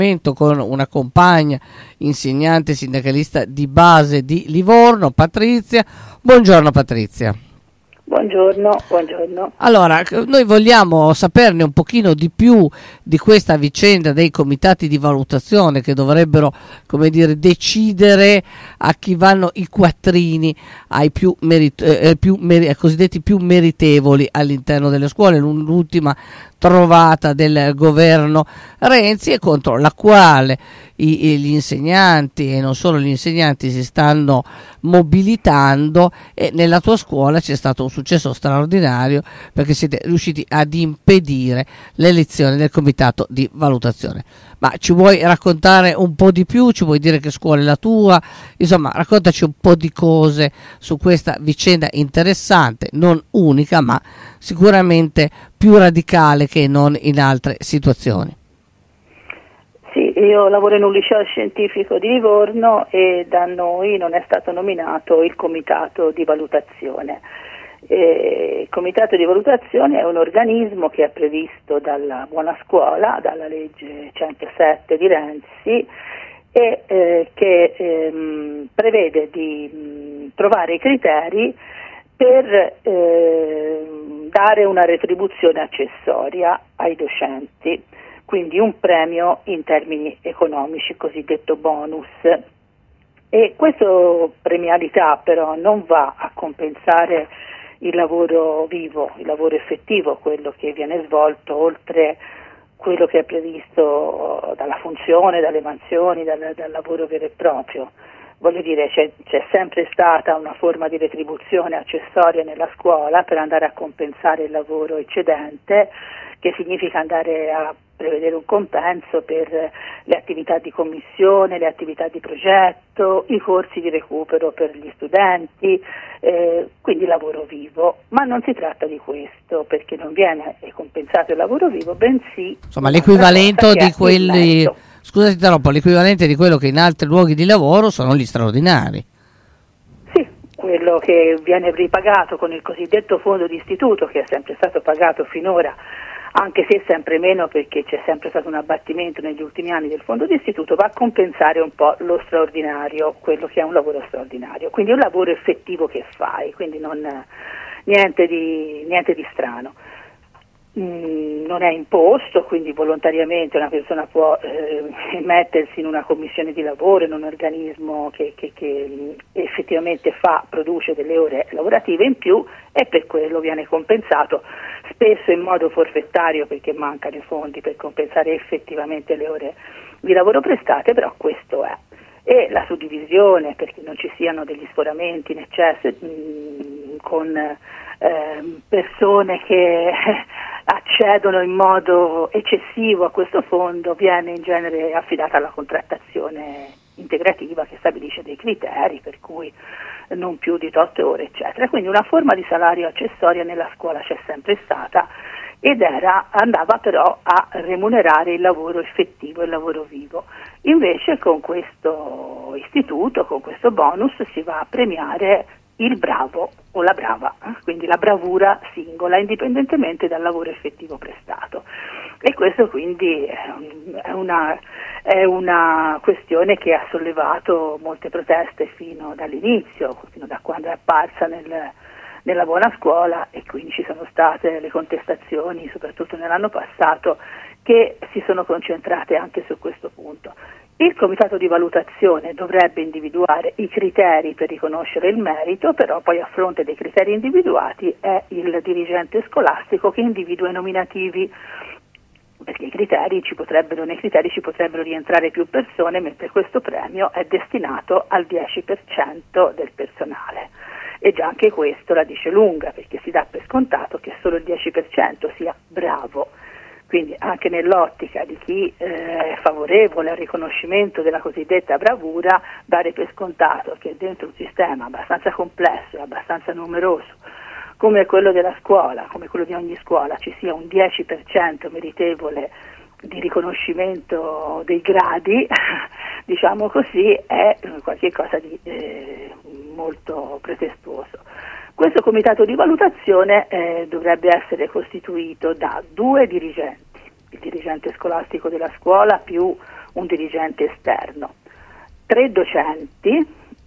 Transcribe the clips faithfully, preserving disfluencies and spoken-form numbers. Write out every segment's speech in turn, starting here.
con una compagna insegnante sindacalista di base di Livorno, Patrizia. Buongiorno Patrizia. Buongiorno, buongiorno. Allora, noi vogliamo saperne un pochino di più di questa vicenda dei comitati di valutazione che dovrebbero, come dire, decidere a chi vanno i quattrini, ai più, merit- eh, più mer- ai cosiddetti più meritevoli all'interno delle scuole. L'ultima trovata del governo Renzi, e contro la quale i, gli insegnanti e non solo gli insegnanti si stanno mobilitando, e nella tua scuola c'è stato un successo straordinario perché siete riusciti ad impedire l'elezione del comitato di valutazione. Ma ci vuoi raccontare un po' di più? Ci vuoi dire che scuola è la tua? Insomma, raccontaci un po' di cose su questa vicenda interessante, non unica ma sicuramente più radicale che non in altre situazioni. Sì, io lavoro in un liceo scientifico di Livorno e da noi non è stato nominato il comitato di valutazione. Eh, il comitato di valutazione è un organismo che è previsto dalla Buona Scuola, dalla legge centosette di Renzi, e eh, che ehm, prevede di mh, trovare i criteri per eh, dare una retribuzione accessoria ai docenti, quindi un premio in termini economici, cosiddetto bonus. E questa premialità però non va a compensare il lavoro vivo, il lavoro effettivo, quello che viene svolto oltre quello che è previsto dalla funzione, dalle mansioni, dal, dal lavoro vero e proprio. Voglio dire, c'è, c'è sempre stata una forma di retribuzione accessoria nella scuola per andare a compensare il lavoro eccedente, che significa andare a prevedere un compenso per le attività di commissione, le attività di progetto, i corsi di recupero per gli studenti, eh, quindi lavoro vivo. Ma non si tratta di questo, perché non viene compensato il lavoro vivo, bensì insomma l'equivalente di quelli, scusate interrompo, l'equivalente di quello che in altri luoghi di lavoro sono gli straordinari. Sì, quello che viene ripagato con il cosiddetto fondo di istituto, che è sempre stato pagato finora, anche se sempre meno perché c'è sempre stato un abbattimento negli ultimi anni del fondo di istituto, va a compensare un po' lo straordinario, quello che è un lavoro straordinario, quindi è un lavoro effettivo che fai, quindi non, niente di, niente di strano. Mm, non è imposto, quindi volontariamente una persona può eh, mettersi in una commissione di lavoro, in un organismo che, che, che effettivamente fa, produce delle ore lavorative in più, e per quello viene compensato, spesso in modo forfettario perché mancano i fondi per compensare effettivamente le ore di lavoro prestate, però questo è. E la suddivisione, perché non ci siano degli sforamenti in eccesso mh, con eh, persone che accedono in modo eccessivo a questo fondo, viene in genere affidata alla contrattazione integrativa che stabilisce dei criteri per cui non più di otto ore eccetera. Quindi una forma di salario accessoria nella scuola c'è sempre stata ed era, andava però a remunerare il lavoro effettivo, il lavoro vivo. Invece con questo istituto, con questo bonus, si va a premiare il bravo o la brava, quindi la bravura singola, indipendentemente dal lavoro effettivo prestato. E questo quindi è una, è una questione che ha sollevato molte proteste fino dall'inizio, fino da quando è apparsa nel, nella Buona Scuola, e quindi ci sono state le contestazioni, soprattutto nell'anno passato, che si sono concentrate anche su questo punto. Il comitato di valutazione dovrebbe individuare i criteri per riconoscere il merito, però poi a fronte dei criteri individuati è il dirigente scolastico che individua i nominativi, perché i criteri ci potrebbero, nei criteri ci potrebbero rientrare più persone, mentre questo premio è destinato al dieci per cento del personale. E già anche questo la dice lunga, perché si dà per scontato che solo il dieci per cento sia bravo. Quindi anche nell'ottica di chi eh, è favorevole al riconoscimento della cosiddetta bravura, dare per scontato che dentro un sistema abbastanza complesso e abbastanza numeroso come quello della scuola, come quello di ogni scuola, ci sia un dieci per cento meritevole di riconoscimento dei gradi, diciamo così, è qualcosa di eh, molto pretestuoso. Questo comitato di valutazione eh, dovrebbe essere costituito da due dirigenti, il dirigente scolastico della scuola più un dirigente esterno, tre docenti,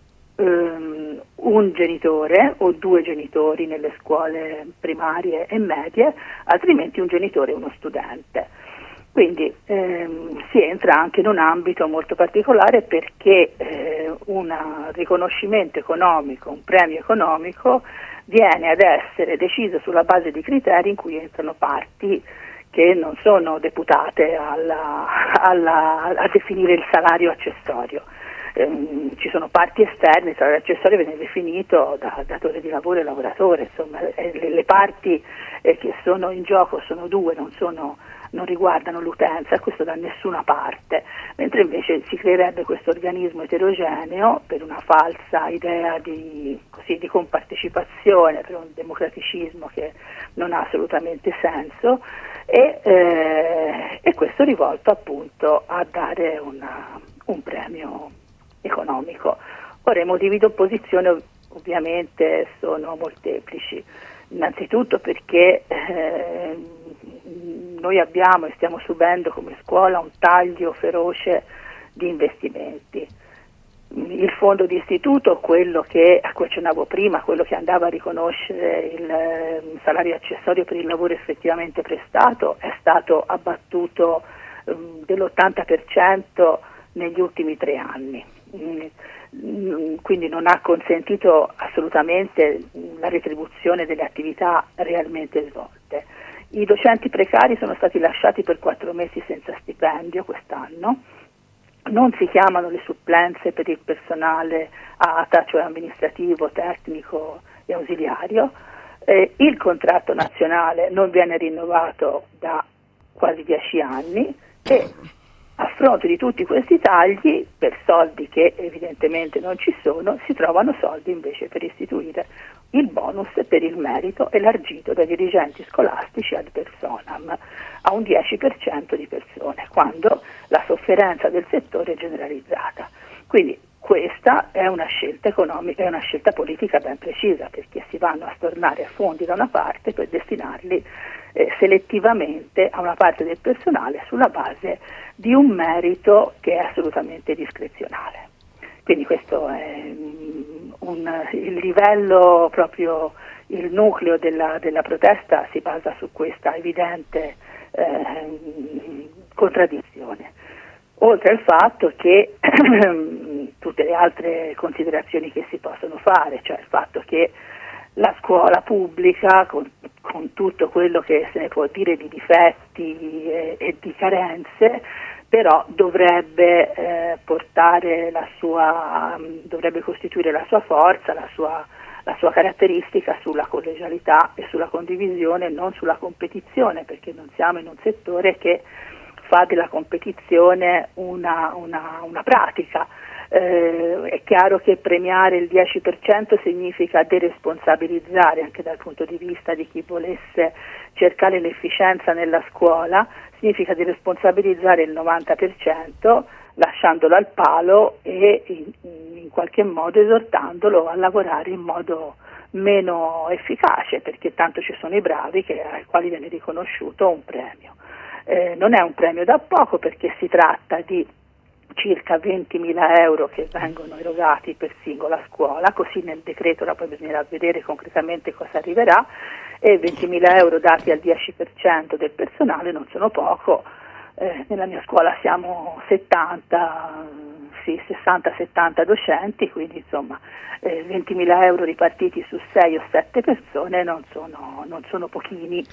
um, un genitore o due genitori nelle scuole primarie e medie, altrimenti un genitore e uno studente. Quindi ehm, si entra anche in un ambito molto particolare perché eh, un riconoscimento economico, un premio economico viene ad essere deciso sulla base di criteri in cui entrano parti che non sono deputate alla, alla, a definire il salario accessorio. Eh, ci sono parti esterne, il salario accessorio viene definito da datore di lavoro e lavoratore, insomma eh, le, le parti eh, che sono in gioco sono due, non sono non riguardano l'utenza, questo da nessuna parte, mentre invece si creerebbe questo organismo eterogeneo per una falsa idea di, così, di compartecipazione, per un democraticismo che non ha assolutamente senso, e, eh, e questo rivolto appunto a dare una, un premio economico. Ora i motivi di opposizione ovviamente sono molteplici, innanzitutto perché eh, noi abbiamo e stiamo subendo come scuola un taglio feroce di investimenti. Il fondo di istituto, quello che, a cui accennavo prima, quello che andava a riconoscere il eh, salario accessorio per il lavoro effettivamente prestato, è stato abbattuto eh, dell'ottanta per cento negli ultimi tre anni. Mm, quindi non ha consentito assolutamente la retribuzione delle attività realmente svolte. I docenti precari sono stati lasciati per quattro mesi senza stipendio quest'anno, non si chiamano le supplenze per il personale A T A, cioè amministrativo, tecnico e ausiliario, eh, il contratto nazionale non viene rinnovato da quasi dieci anni e a fronte di tutti questi tagli, per soldi che evidentemente non ci sono, si trovano soldi invece per istituire il bonus per il merito elargito dai dirigenti scolastici ad personam a un dieci per cento di persone, quando la sofferenza del settore è generalizzata. Quindi questa è una scelta economica, è una scelta politica ben precisa, perché si vanno a stornare fondi da una parte per destinarli eh, selettivamente a una parte del personale sulla base di un merito che è assolutamente discrezionale. Quindi questo è un, il livello, proprio il nucleo della, della protesta si basa su questa evidente eh, contraddizione. Oltre al fatto che tutte le altre considerazioni che si possono fare, cioè il fatto che la scuola pubblica, con, con tutto quello che se ne può dire di difetti e, e di carenze, però dovrebbe eh, portare la sua, dovrebbe costituire la sua forza, la sua, la sua caratteristica sulla collegialità e sulla condivisione, non sulla competizione, perché non siamo in un settore che fa della competizione una, una, una pratica. Eh, è chiaro che premiare il dieci per cento significa deresponsabilizzare anche dal punto di vista di chi volesse cercare l'efficienza nella scuola, significa deresponsabilizzare il novanta per cento lasciandolo al palo e in, in qualche modo esortandolo a lavorare in modo meno efficace, perché tanto ci sono i bravi che, ai quali viene riconosciuto un premio. Eh, non è un premio da poco, perché si tratta di circa ventimila euro che vengono erogati per singola scuola, così nel decreto ora poi bisognerà vedere concretamente cosa arriverà, e ventimila euro dati al dieci per cento del personale non sono poco. Eh, nella mia scuola siamo settanta, sì, sessanta settanta docenti, quindi insomma eh, ventimila euro ripartiti su sei o sette persone non sono, non sono pochini,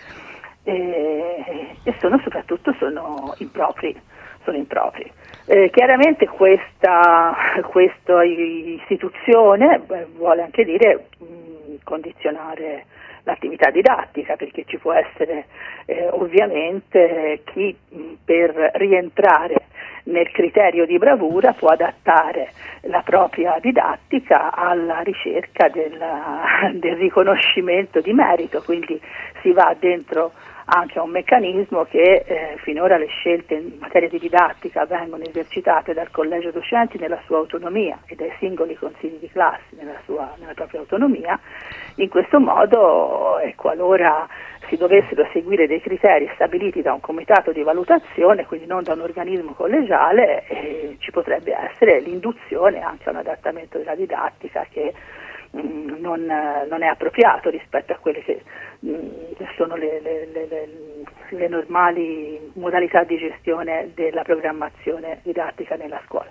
eh, e sono soprattutto sono impropri. Sono impropri. Eh, chiaramente questa, questa istituzione beh, vuole anche dire mh, condizionare l'attività didattica, perché ci può essere eh, ovviamente chi mh, per rientrare nel criterio di bravura può adattare la propria didattica alla ricerca del, del riconoscimento di merito, quindi si va dentro anche a un meccanismo che eh, finora le scelte in materia di didattica vengono esercitate dal collegio docenti nella sua autonomia e dai singoli consigli di classe nella, sua, nella propria autonomia. In questo modo, e qualora si dovessero seguire dei criteri stabiliti da un comitato di valutazione, quindi non da un organismo collegiale, eh, ci potrebbe essere l'induzione anche a un adattamento della didattica che mh, non, non è appropriato rispetto a quelle che mh, sono le, le, le, le, le normali modalità di gestione della programmazione didattica nella scuola.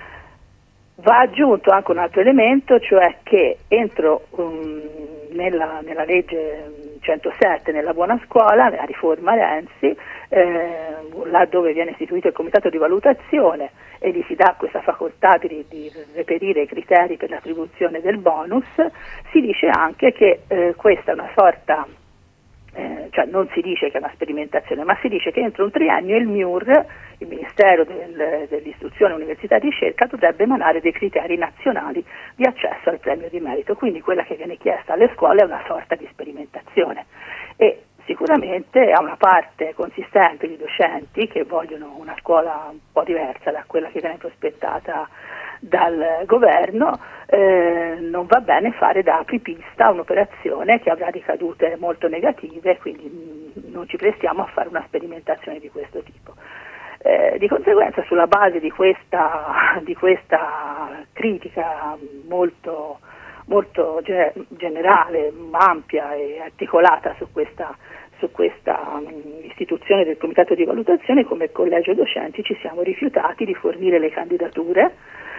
Va aggiunto anche un altro elemento, cioè che entro um, nella, nella legge centosette, nella buona scuola, nella riforma Renzi, eh, laddove viene istituito il comitato di valutazione e gli si dà questa facoltà di, di reperire i criteri per l'attribuzione del bonus, si dice anche che eh, questa è una sorta, eh, cioè non si dice che è una sperimentazione, ma si dice che entro un triennio il M I U R, il Ministero del, dell'Istruzione, Università e Ricerca, dovrebbe emanare dei criteri nazionali di accesso al premio di merito, quindi quella che viene chiesta alle scuole è una sorta di sperimentazione e sicuramente a una parte consistente di docenti che vogliono una scuola un po' diversa da quella che viene prospettata dal governo, eh, non va bene fare da apripista un'operazione che avrà ricadute molto negative, quindi mh, non ci prestiamo a fare una sperimentazione di questo tipo. Eh, di conseguenza, sulla base di questa, di questa critica molto, molto ge- generale, ampia e articolata su questa, su questa um, istituzione del comitato di valutazione, come collegio docenti ci siamo rifiutati di fornire le candidature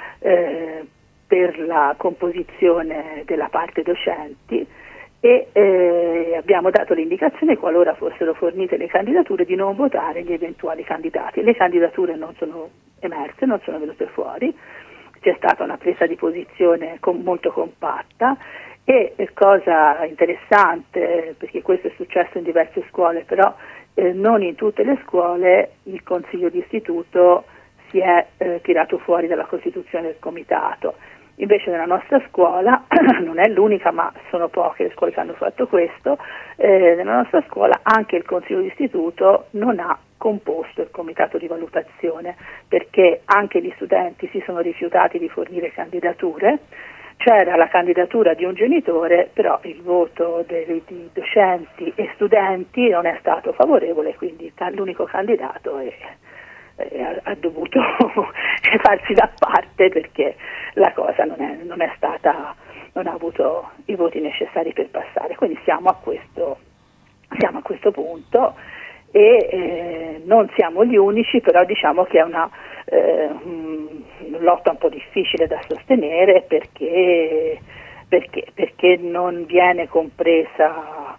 eh, per la composizione della parte docenti e eh, abbiamo dato l'indicazione, qualora fossero fornite le candidature, di non votare gli eventuali candidati. Le candidature non sono emerse, non sono venute fuori, c'è stata una presa di posizione com- molto compatta e eh, cosa interessante, perché questo è successo in diverse scuole, però eh, non in tutte le scuole il consiglio di istituto si è eh, tirato fuori dalla costituzione del comitato. Invece nella nostra scuola, non è l'unica ma sono poche le scuole che hanno fatto questo, eh, nella nostra scuola anche il consiglio di istituto non ha composto il comitato di valutazione, perché anche gli studenti si sono rifiutati di fornire candidature. C'era la candidatura di un genitore, però il voto dei, di docenti e studenti non è stato favorevole, quindi l'unico candidato è ha dovuto farsi da parte perché la cosa non è, non è stata, non ha avuto i voti necessari per passare. Quindi siamo a questo, siamo a questo punto e eh, non siamo gli unici, però diciamo che è una eh, lotta un po' difficile da sostenere perché, perché, perché non viene compresa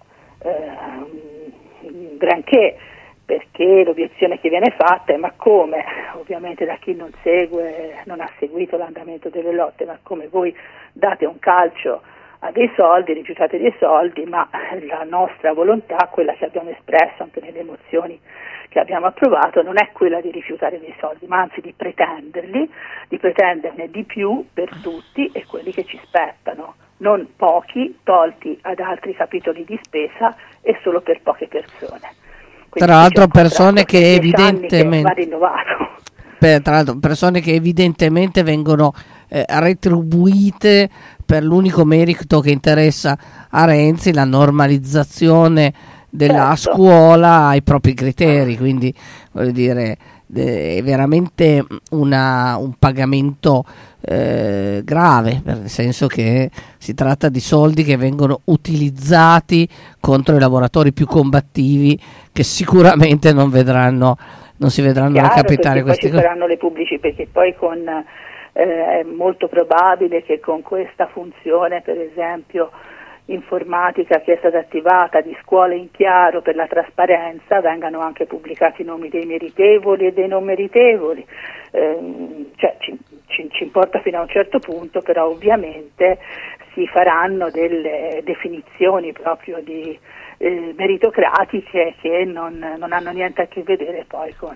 eh, granché, perché l'obiezione che viene fatta è: ma come, ovviamente da chi non segue, non ha seguito l'andamento delle lotte, ma come voi date un calcio a dei soldi, rifiutate dei soldi, ma la nostra volontà, quella che abbiamo espresso anche nelle mozioni che abbiamo approvato, non è quella di rifiutare dei soldi, ma anzi di pretenderli, di pretenderne di più per tutti e quelli che ci spettano, non pochi tolti ad altri capitoli di spesa e solo per poche persone. Quindi tra l'altro persone che evidentemente che va rinnovato. Per, tra l'altro persone che evidentemente vengono eh, retribuite per l'unico merito che interessa a Renzi, la normalizzazione della Certo. scuola ai propri criteri, quindi voglio dire è veramente una, un pagamento eh, grave, nel senso che si tratta di soldi che vengono utilizzati contro i lavoratori più combattivi che sicuramente non vedranno non si vedranno Chiaro, recapitare queste cose. Poi ci saranno le pubblici, perché poi con eh, è molto probabile che con questa funzione, per esempio informatica che è stata attivata di scuole in chiaro per la trasparenza, vengano anche pubblicati i nomi dei meritevoli e dei non meritevoli, eh, cioè ci, ci, ci importa fino a un certo punto, però ovviamente si faranno delle definizioni proprio di eh, meritocratiche che non, non hanno niente a che vedere poi con,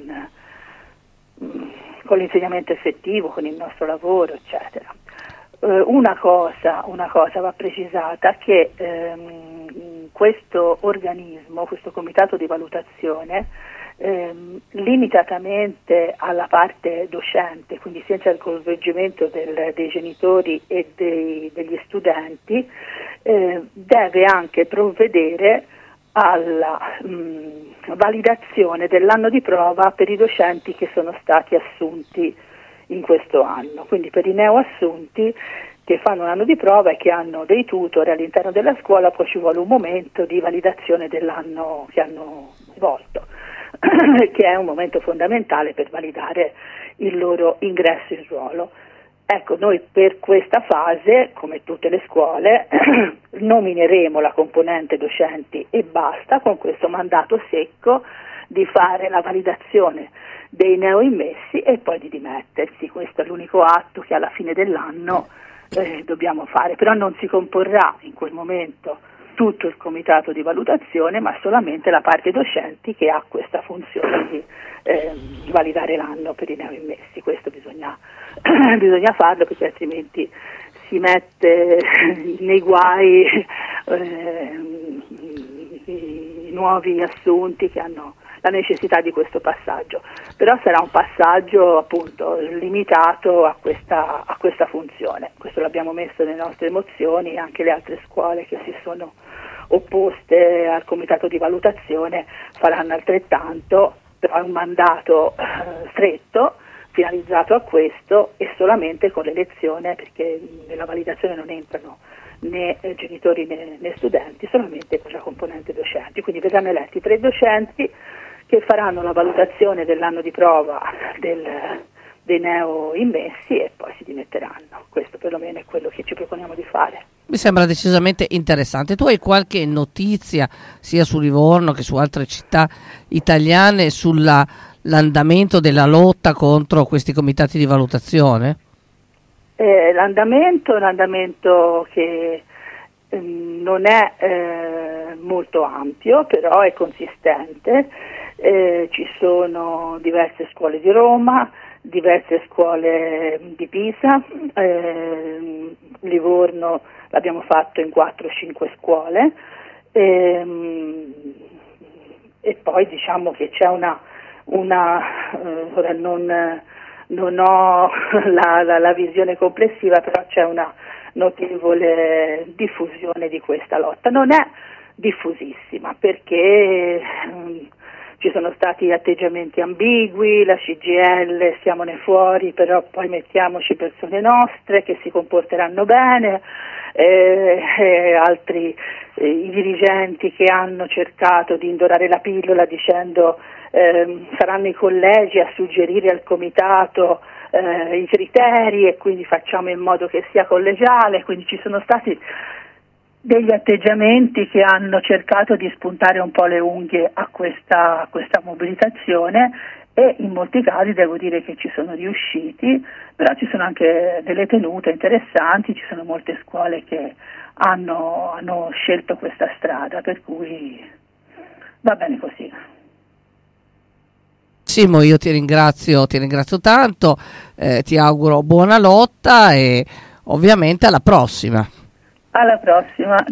mh, con l'insegnamento effettivo, con il nostro lavoro, eccetera. Una cosa, una cosa va precisata, che ehm, questo organismo, questo comitato di valutazione, ehm, limitatamente alla parte docente, quindi senza il coinvolgimento del, dei genitori e dei, degli studenti, eh, deve anche provvedere alla mh, validazione dell'anno di prova per i docenti che sono stati assunti in questo anno, quindi per i neoassunti che fanno un anno di prova e che hanno dei tutor all'interno della scuola, poi ci vuole un momento di validazione dell'anno che hanno svolto, che è un momento fondamentale per validare il loro ingresso in ruolo. Ecco, noi per questa fase, come tutte le scuole, nomineremo la componente docenti e basta, con questo mandato secco di fare la validazione dei neoimmessi e poi di dimettersi. Questo è l'unico atto che alla fine dell'anno eh, dobbiamo fare, però non si comporrà in quel momento tutto il comitato di valutazione, ma solamente la parte docenti che ha questa funzione di eh, validare l'anno per i neoimmessi. Questo bisogna, bisogna farlo, perché altrimenti si mette nei guai eh, i nuovi assunti che hanno la necessità di questo passaggio, però sarà un passaggio appunto limitato a questa, a questa funzione. Questo l'abbiamo messo nelle nostre mozioni, anche le altre scuole che si sono opposte al comitato di valutazione faranno altrettanto, però è un mandato eh, stretto, finalizzato a questo e solamente con l'elezione, perché nella validazione non entrano né eh, genitori né, né studenti, solamente con la componente docenti. Quindi verranno eletti tre docenti che faranno la valutazione dell'anno di prova del, dei neo immessi e poi si dimetteranno. Questo perlomeno è quello che ci proponiamo di fare. Mi sembra decisamente interessante. Tu hai qualche notizia sia su Livorno che su altre città italiane sull'andamento della lotta contro questi comitati di valutazione? Eh, l'andamento è un andamento che eh, non è eh, molto ampio, però è consistente. Eh, ci sono diverse scuole di Roma, diverse scuole di Pisa, eh, Livorno l'abbiamo fatto in quattro o cinque scuole, ehm, e poi diciamo che c'è una, una eh, ora non, non ho la, la, la visione complessiva, però c'è una notevole diffusione di questa lotta. Non è diffusissima perché um, ci sono stati atteggiamenti ambigui, la C G I L stiamone fuori, però poi mettiamoci persone nostre che si comporteranno bene, eh, eh, altri eh, i dirigenti che hanno cercato di indorare la pillola dicendo eh, saranno i collegi a suggerire al comitato eh, i criteri e quindi facciamo in modo che sia collegiale, quindi ci sono stati degli atteggiamenti che hanno cercato di spuntare un po' le unghie a questa, a questa mobilitazione e in molti casi devo dire che ci sono riusciti, però ci sono anche delle tenute interessanti, ci sono molte scuole che hanno, hanno scelto questa strada, per cui va bene così. Simo, io ti ringrazio, ti ringrazio tanto, eh, ti auguro buona lotta e ovviamente alla prossima. Alla prossima.